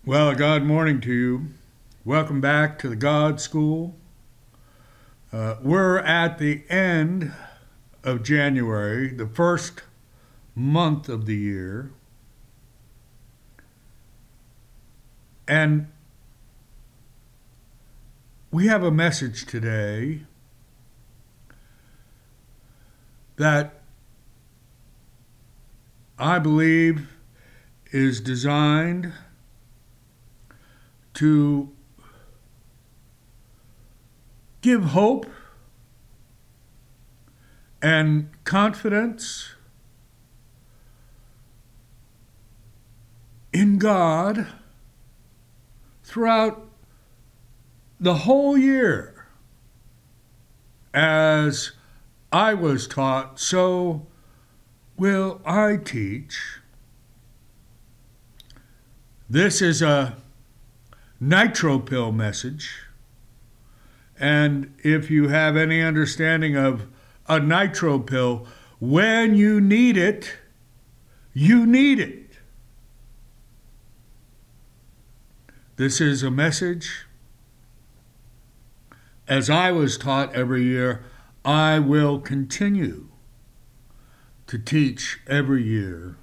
Well, God morning to you. Welcome back to the God School. We're at the end of January, the first month of the year. And we have a message today that I believe is designed to give hope and confidence in God throughout the whole year. As I was taught, so will I teach. This is a nitro pill message. And if you have any understanding of a nitro pill, when you need it, you need it. This is a message. As I was taught every year, I will continue to teach every year.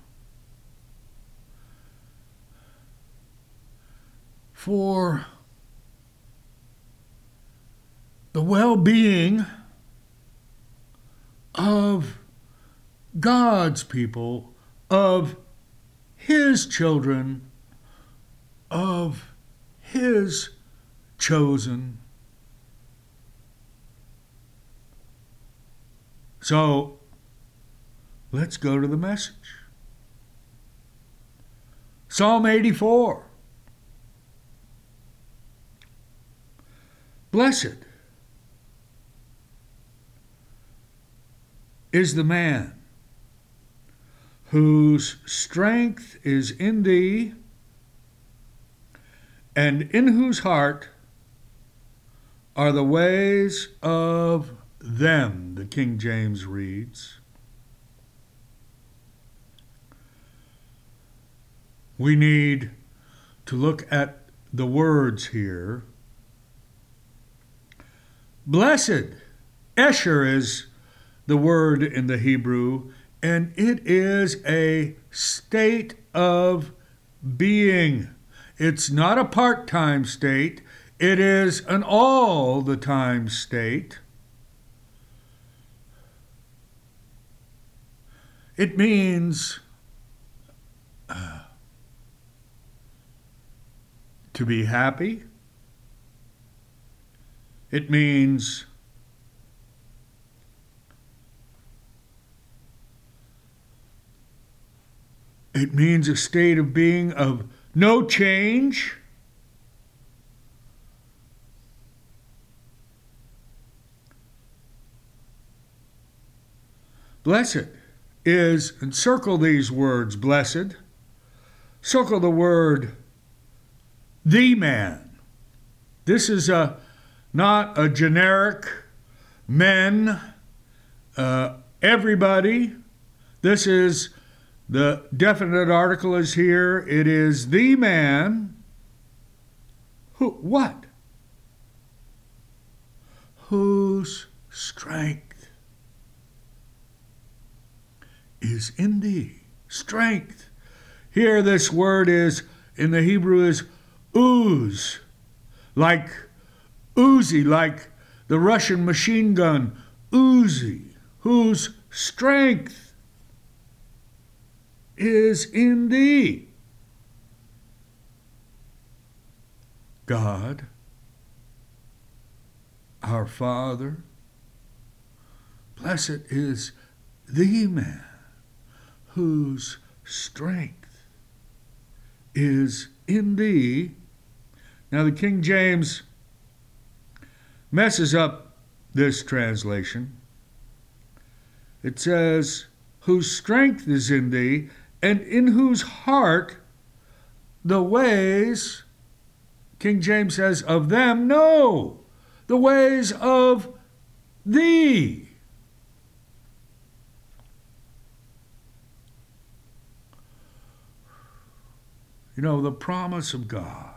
For the well-being of God's people, of His children, of His chosen. So, let's go to the message. Psalm 84. Blessed is the man whose strength is in thee, and in whose heart are the ways of them, the King James reads. We need to look at the words here. Blessed, Esher is the word in the Hebrew, and it is a state of being. It's not a part-time state. It is an all-the-time state. It means to be happy. It means a state of being of no change. Blessed is, and circle these words, blessed. Circle the word, the man. This is not a generic men, everybody. This is the definite article is here. It is the man what? Whose strength is in thee. Strength. Here this word is, in the Hebrew, is ooze. Like Uzi, like the Russian machine gun, Uzi, whose strength is in thee. God, our Father, blessed is the man whose strength is in thee. Now the King James messes up this translation. It says, whose strength is in thee, and in whose heart the ways, King James says, of them, no, the ways of thee. The promise of God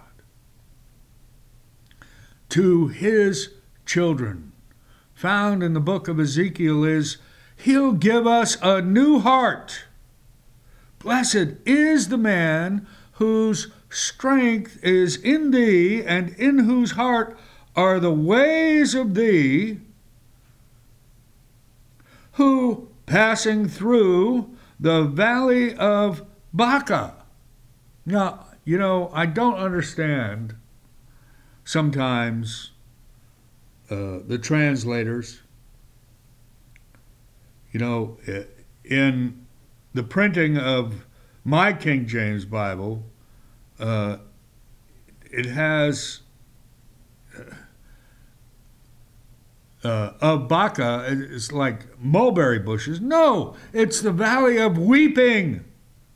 to his children, found in the book of Ezekiel, is he'll give us a new heart. Blessed is the man whose strength is in thee, and in whose heart are the ways of thee, who, passing through the valley of Baca. Now, I don't understand sometimes the translators. In the printing of my King James Bible, it has of Baca, it's like mulberry bushes. No, it's the valley of weeping.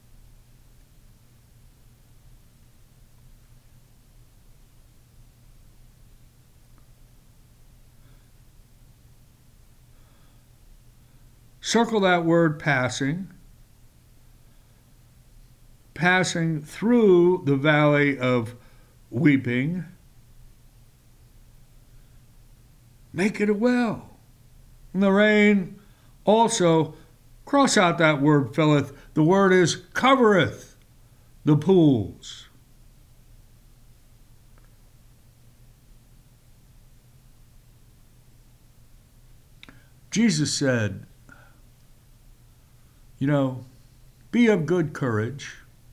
Circle that word passing. Passing through the valley of weeping. Make it a well. And the rain also, cross out that word filleth. The word is covereth the pools. Jesus said, be of good courage.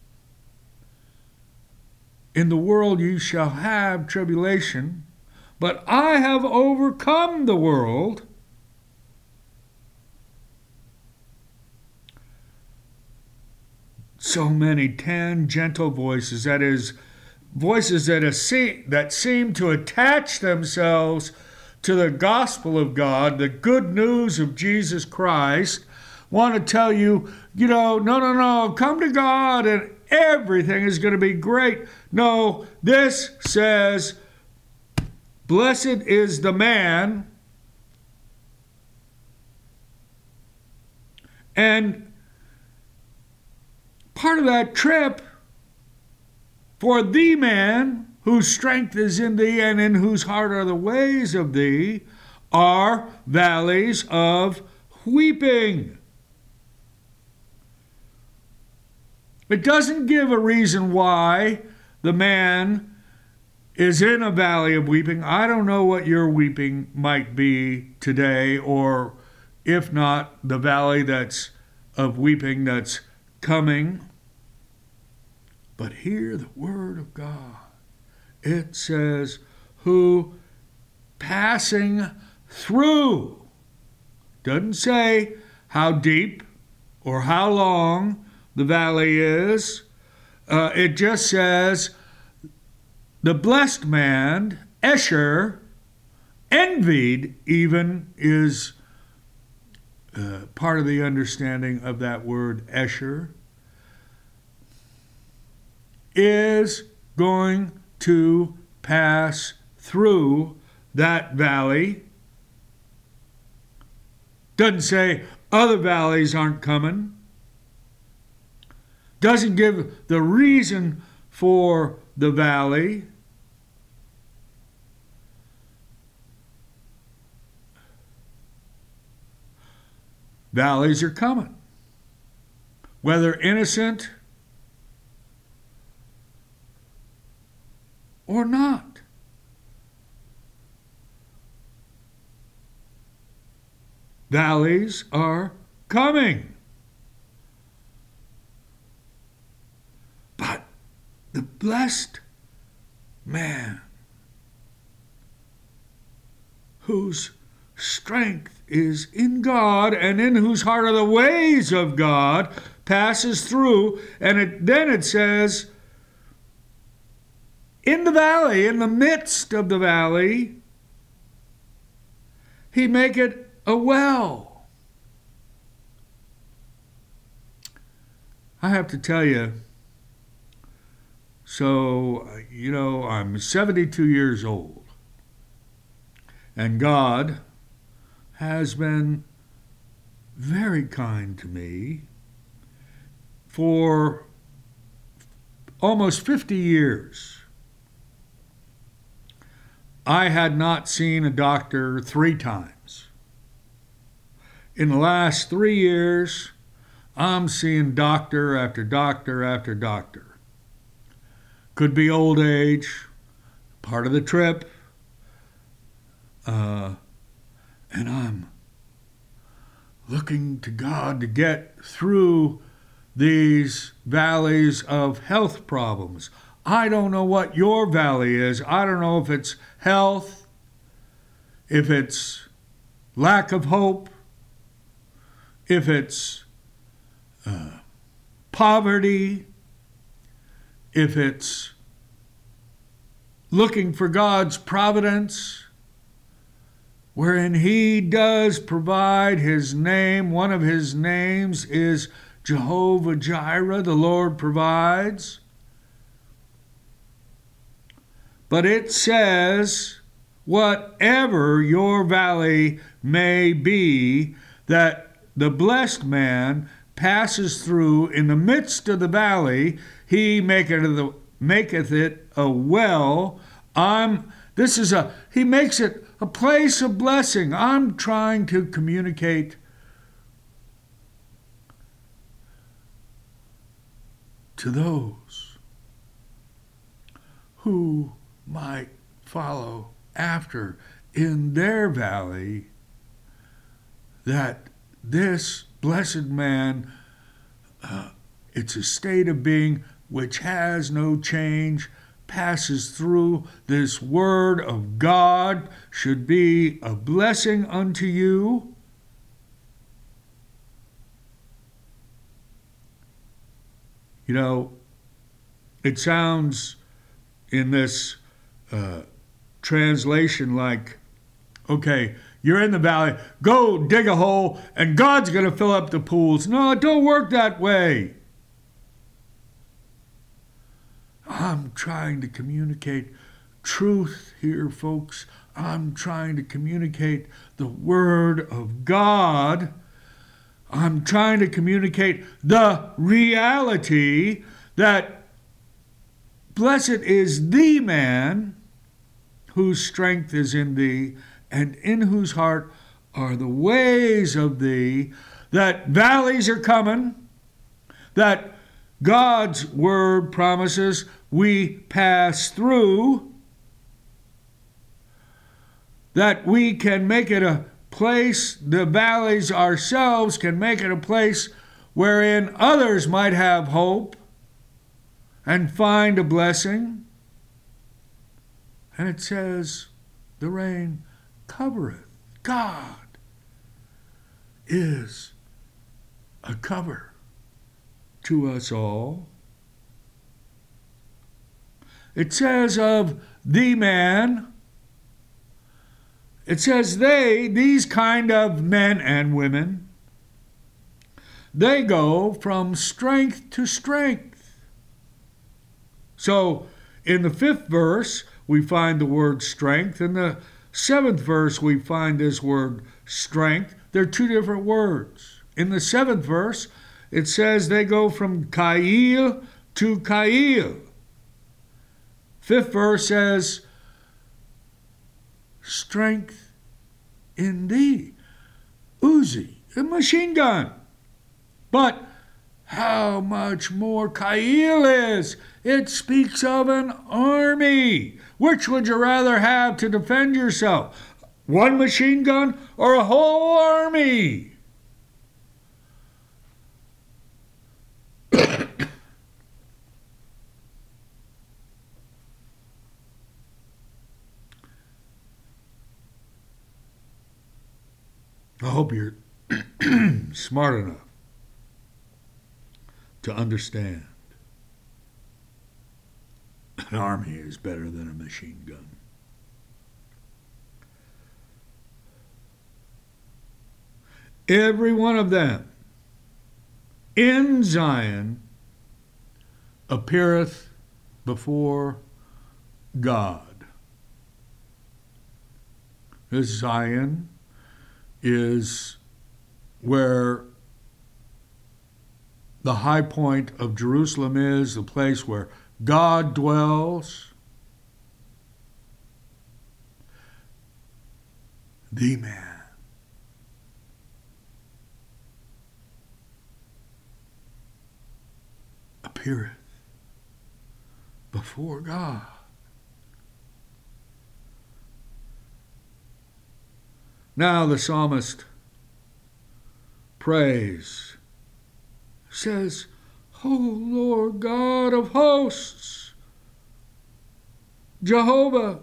In the world you shall have tribulation, but I have overcome the world. So many tangential voices, that is, voices that seem to attach themselves to the gospel of God, the good news of Jesus Christ, want to tell you, no, come to God and everything is going to be great. No, this says, blessed is the man, and part of that trip for the man whose strength is in thee and in whose heart are the ways of thee are valleys of weeping. It doesn't give a reason why the man is in a valley of weeping. I don't know what your weeping might be today, or if not, the valley that's of weeping that's coming. But hear the word of God. It says, who passing through. Doesn't say how deep or how long the valley is. It just says, the blessed man, Esher, envied even is part of the understanding of that word Esher, is going to pass through that valley. Doesn't say other valleys aren't coming. Doesn't give the reason for the valley. Valleys are coming. Whether innocent or not. Valleys are coming. But the blessed man whose strength is in God and in whose heart are the ways of God passes through, and then it says, in the valley, in the midst of the valley, he maketh a well. I have to tell you, so, I'm 72 years old, and God has been very kind to me for almost 50 years, I had not seen a doctor 3 times. In the last 3 years, I'm seeing doctor after doctor after doctor. Could be old age, part of the trip, and I'm looking to God to get through these valleys of health problems. I don't know what your valley is. I don't know if it's health, if it's lack of hope, if it's poverty, if it's looking for God's providence, wherein He does provide His name. One of His names is Jehovah Jireh, the Lord provides. But it says, whatever your valley may be, that the blessed man passes through. In the midst of the valley, he maketh it a well. He makes it a place of blessing. I'm trying to communicate to those who might follow after in their valley that this blessed man, it's a state of being which has no change, passes through. This word of God should be a blessing unto you. You know, it sounds in this translation like, okay, you're in the valley, go dig a hole, and God's going to fill up the pools. No, it don't work that way. I'm trying to communicate truth here, folks. I'm trying to communicate the Word of God. I'm trying to communicate the reality that blessed is the man whose strength is in thee, and in whose heart are the ways of thee, that valleys are coming, that God's word promises we pass through, that we can make it a place, the valleys ourselves can make it a place wherein others might have hope and find a blessing. And it says, the rain covereth. God is a cover to us all. It says of the man, it says these kind of men and women, they go from strength to strength. So in the 5th verse, we find the word strength. In the 7th verse, we find this word strength. They're 2 different words. In the 7th verse, it says they go from Kail to Kail. 5th verse says, strength in thee. Uzi, a machine gun. But how much more Kail is? It speaks of an army. Which would you rather have to defend yourself? One machine gun or a whole army? I hope you're smart enough to understand an army is better than a machine gun. Every one of them in Zion appeareth before God. This Zion is where the high point of Jerusalem is, the place where God dwells. The man appeareth before God. Now the psalmist prays, says, O Lord God of hosts, Jehovah,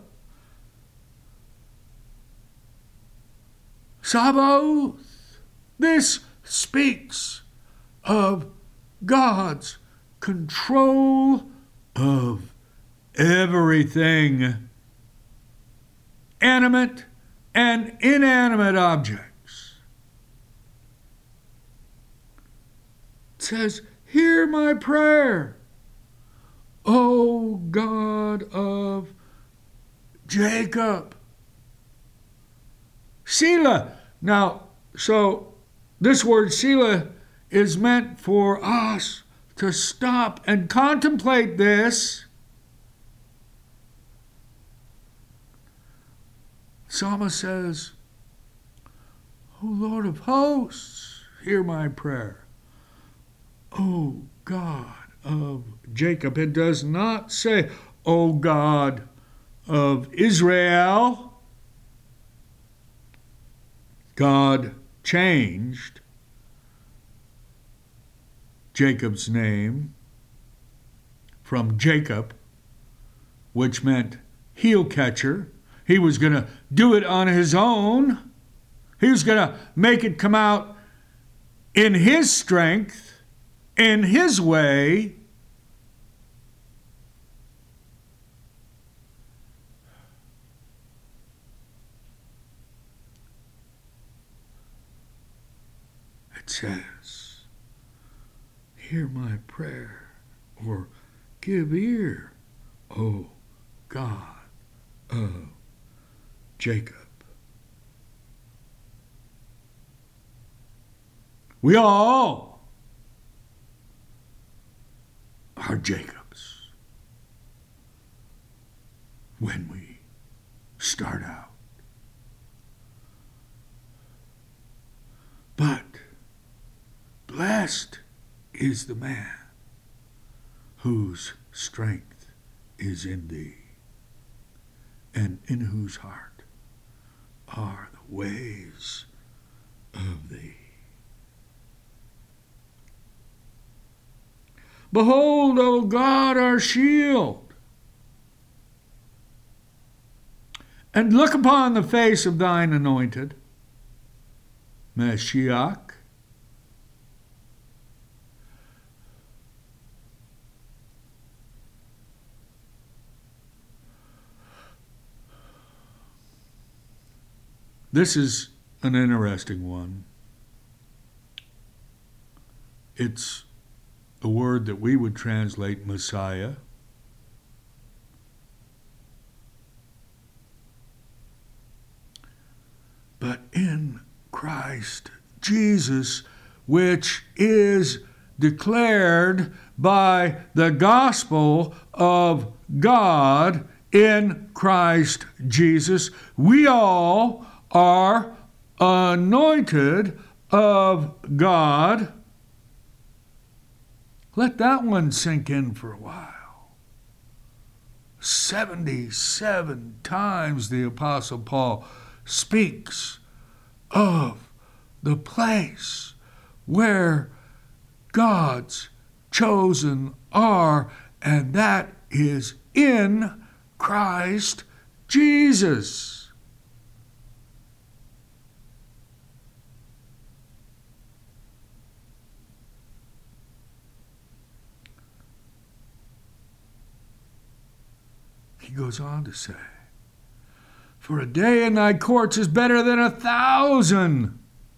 Sabaoth. This speaks of God's control of everything, animate and inanimate objects. It says, hear my prayer, O God of Jacob. Selah. Now, so this word Selah is meant for us to stop and contemplate this. Psalmist says, O Lord of hosts, hear my prayer. O God of Jacob. It does not say, O God of Israel. God changed Jacob's name from Jacob, which meant heel catcher. He was going to do it on his own. He was going to make it come out in his strength, in his way. It says, hear my prayer, or give ear, O God of Jacob. We all are Jacobs when we start out. But blessed is the man whose strength is in thee, and in whose heart are the ways of thee. Behold, O God, our shield, and look upon the face of thine anointed, Mashiach. This is an interesting one. It's a word that we would translate Messiah. But in Christ Jesus, which is declared by the gospel of God in Christ Jesus, we all are anointed of God. Let that one sink in for a while. 77 times the Apostle Paul speaks of the place where God's chosen are, and that is in Christ Jesus. He goes on to say, for a day in thy courts is better than 1,000.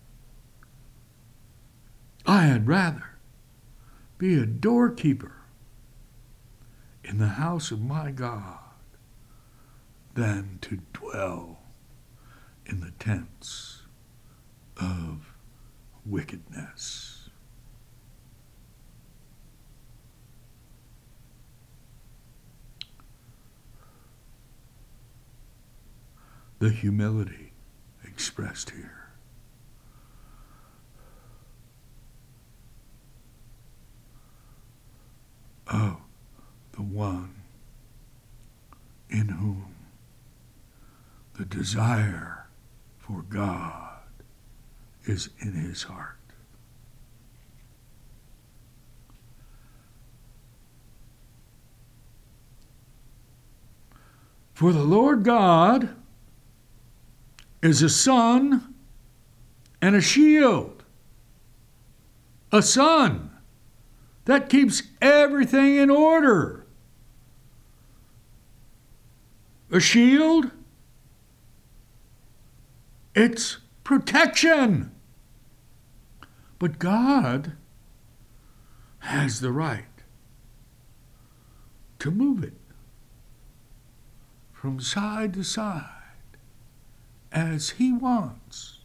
I had rather be a doorkeeper in the house of my God than to dwell in the tents of wickedness. the humility expressed here. Of the one in whom the desire for God is in his heart. For the Lord God is a sun and a shield. A sun that keeps everything in order. A shield, it's protection. But God has the right to move it from side to side as he wants.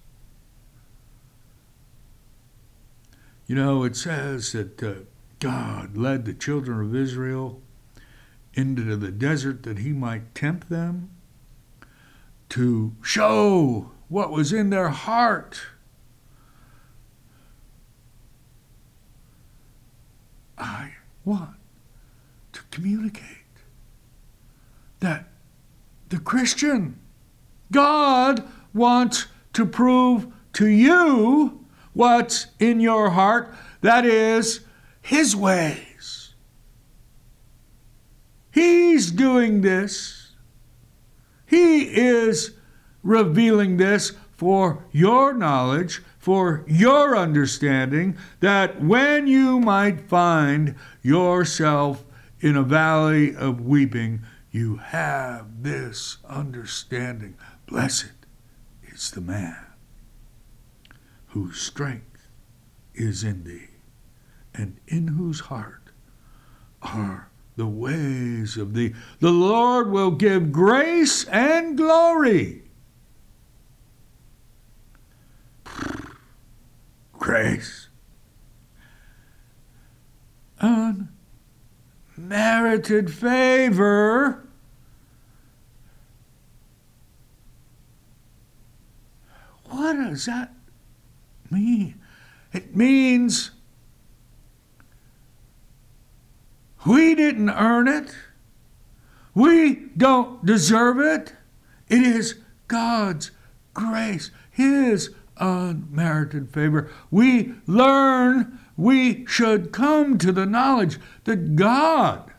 You know, it says that God led the children of Israel into the desert that he might tempt them, to show what was in their heart. I want to communicate that the Christian, God wants to prove to you what's in your heart, that is, his ways. He's doing this. He is revealing this for your knowledge, for your understanding, that when you might find yourself in a valley of weeping, you have this understanding. Blessed is the man whose strength is in thee, and in whose heart are the ways of thee. The Lord will give grace and glory. Grace. Unmerited favor. What does that mean? It means we didn't earn it. We don't deserve it. It is God's grace, his unmerited favor. We learn, we should come to the knowledge that God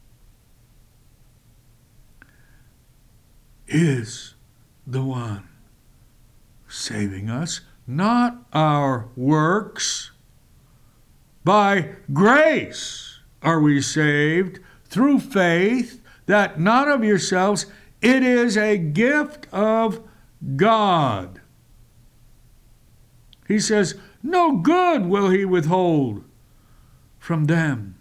is the one saving us, not our works. By grace are we saved through faith, that not of yourselves, it is a gift of God. He says, no good will he withhold from them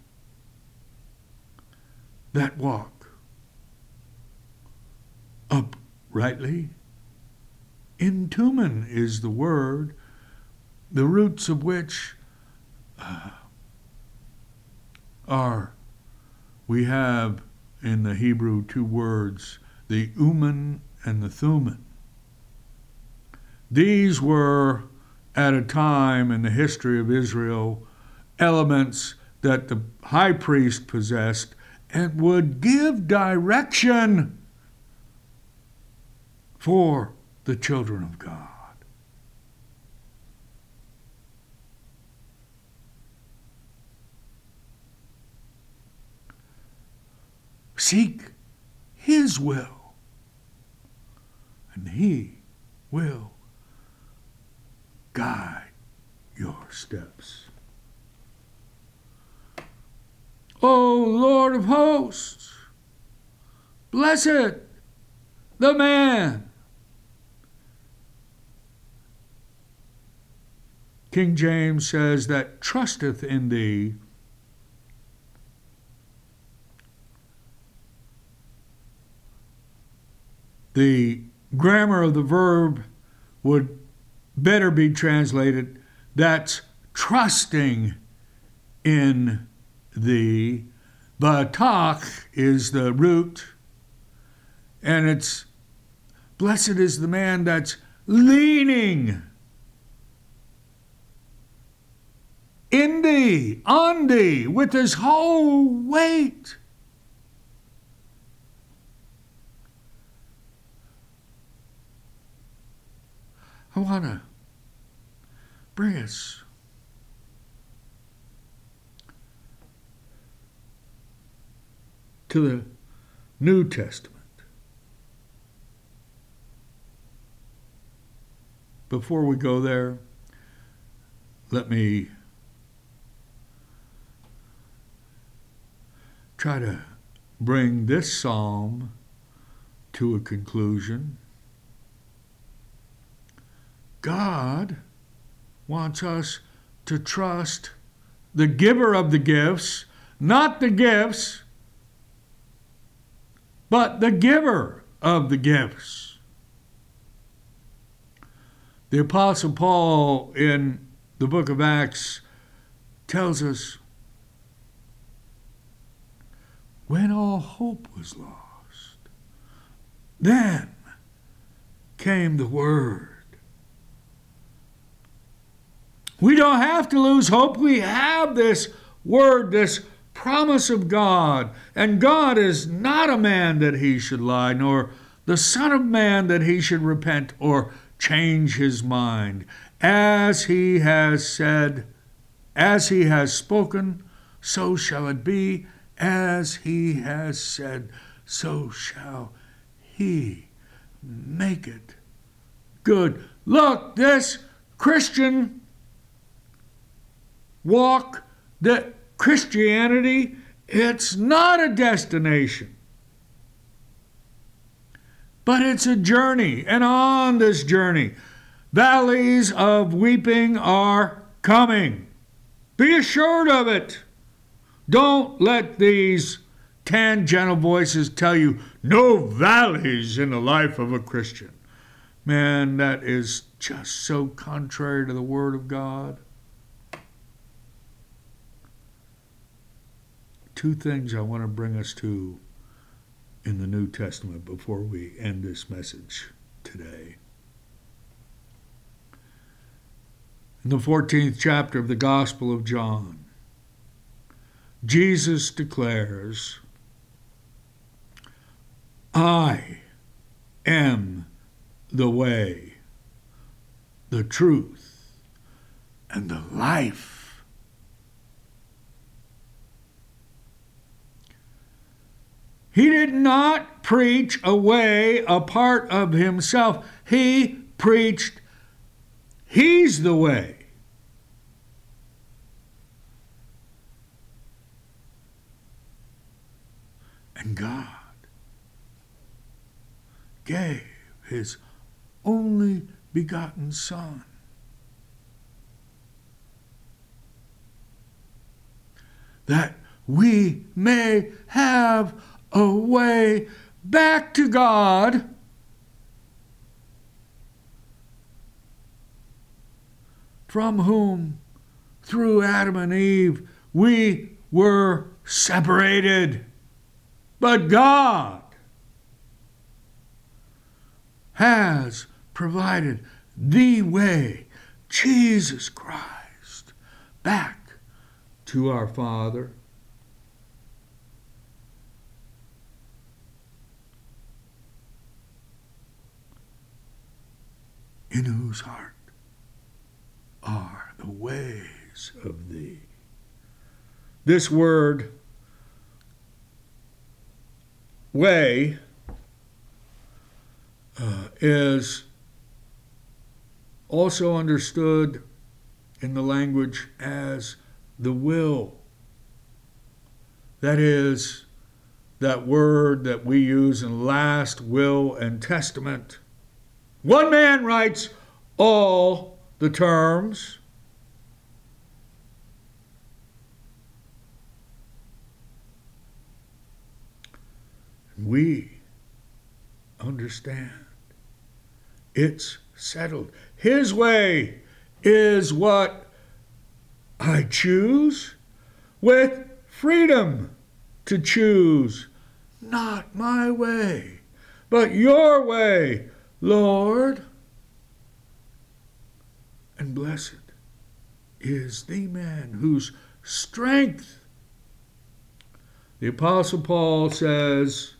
that walk uprightly. Intumen is the word, the roots of which we have in the Hebrew two words, the umen and the thumen. These were, at a time in the history of Israel, elements that the high priest possessed and would give direction for the children of God. Seek his will, and he will guide your steps. O Lord of hosts, blessed the man. King James says that trusteth in thee. The grammar of the verb would better be translated, that's trusting in thee. Batach is the root, and it's Blessed is the man that's leaning in thee, on thee, with his whole weight. I want to bring us to the New Testament. Before we go there, let me try to bring this psalm to a conclusion. God wants us to trust the giver of the gifts, not the gifts, but the giver of the gifts. The Apostle Paul in the book of Acts tells us, when all hope was lost, then came the Word. We don't have to lose hope. We have this Word, this promise of God. And God is not a man that he should lie, nor the Son of Man that he should repent or change his mind. As he has said, as he has spoken, so shall it be. As he has said, so shall he make it good. Look, this Christian walk, that Christianity, it's not a destination, but it's a journey. And on this journey, valleys of weeping are coming. Be assured of it. Don't let these tangential voices tell you no valleys in the life of a Christian. Man, that is just so contrary to the Word of God. Two things I want to bring us to in the New Testament before we end this message today. In the 14th chapter of the Gospel of John, Jesus declares, I am the way, the truth, and the life. He did not preach a way apart of himself. He preached, he's the way. And God gave his only begotten Son, that we may have a way back to God from whom, through Adam and Eve, we were separated. But God has provided the way, Jesus Christ, back to our Father. In whose heart are the ways of thee. This word, way, is also understood in the language as the will. That is, that word that we use in last will and testament. One man writes all the terms. We understand it's settled. His way is what I choose, with freedom to choose, not my way, but your way, Lord, and blessed is the man whose strength, the Apostle Paul says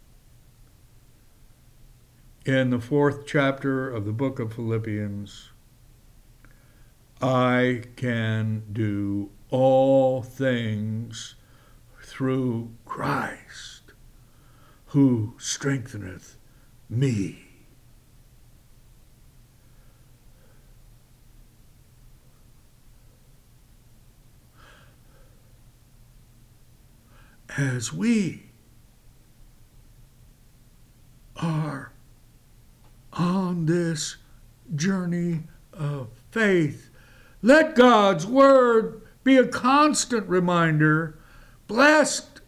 in the 4th chapter of the book of Philippians, I can do all things through Christ who strengtheneth me. As we are on this journey of faith, let God's word be a constant reminder. Blessed,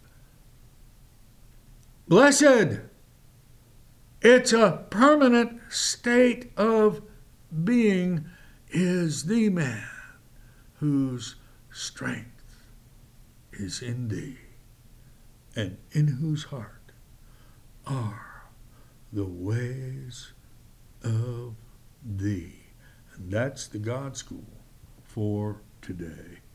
it's a permanent state of being, is the man whose strength is in thee, and in whose heart are the ways of thee. And that's the God School for today.